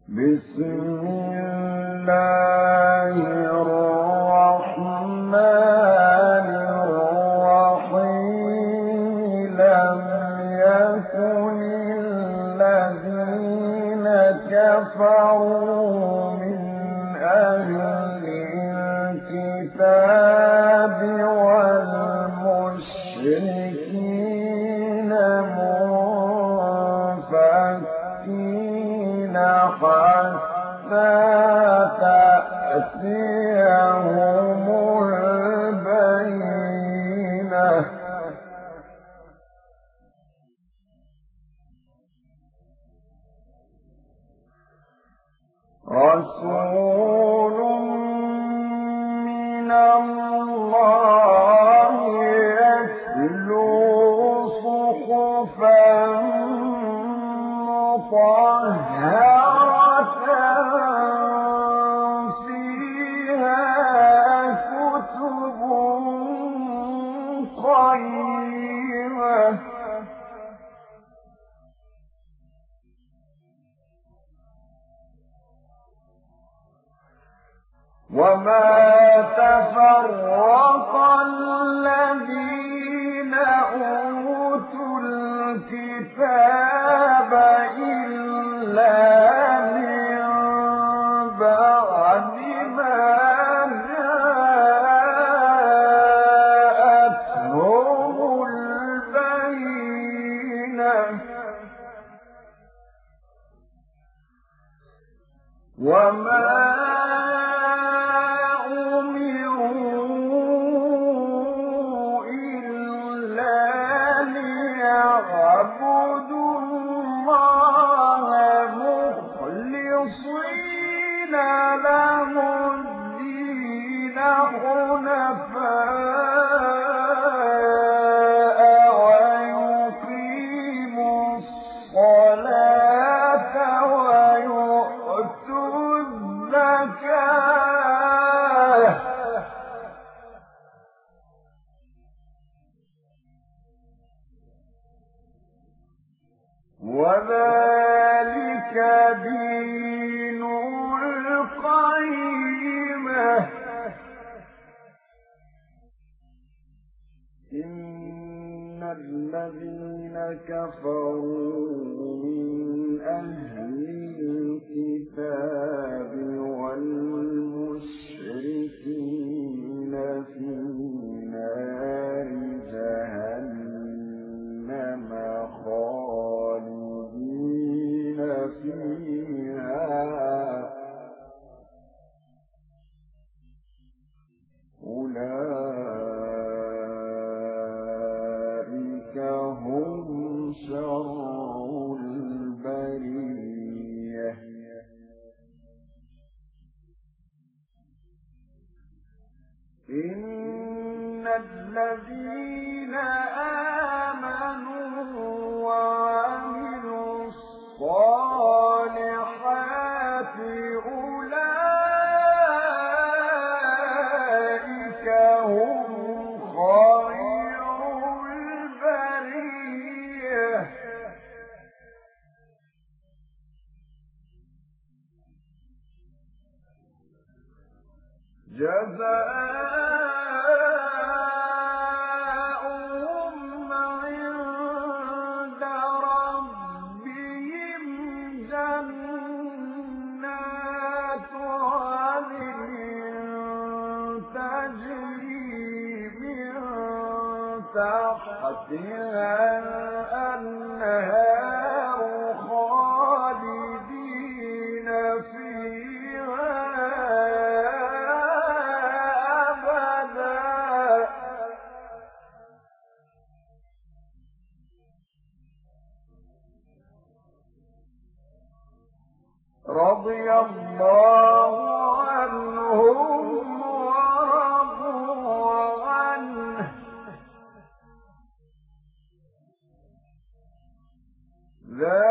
بسم الله الرحمن الرحيم لم يكن الذين كفروا من أهل الكتاب والمشركين منفكين حتى تأتيهم البينة رسول من الله يتلو صحفا مطهرة فيها كتب قيمة وما تفرق الذين أوتوا الكتاب إلا من بعد ما جاءتهم البينة وما اعبدوا الله مخلصين له الدين حنفاء ويقيموا الصلاة ويؤتوا الزكاة وذلك دين القيمة إن الذين كفروا من أهل الكتاب والمشركين في نار جهنم خالدين فيها أولئك هم شر البرية إن الذين آمنوا وعملوا الصالحات أولئك هم خير البرية جزاؤهم عند ربهم جنات عدن تجري من تحتها الأنهار خالدين فيها رضي الله عنهم ورضوا عنه ذلك